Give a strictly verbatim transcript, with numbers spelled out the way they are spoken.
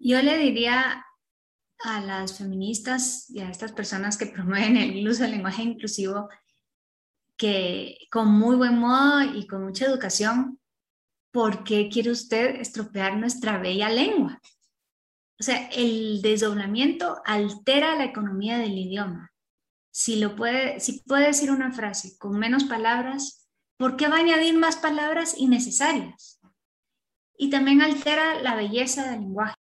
Yo le diría a las feministas y a estas personas que promueven el uso del lenguaje inclusivo que con muy buen modo y con mucha educación, ¿por qué quiere usted estropear nuestra bella lengua? O sea, el desdoblamiento altera la economía del idioma. Si lo puede, si puede decir una frase con menos palabras, ¿por qué va a añadir más palabras innecesarias? Y también altera la belleza del lenguaje.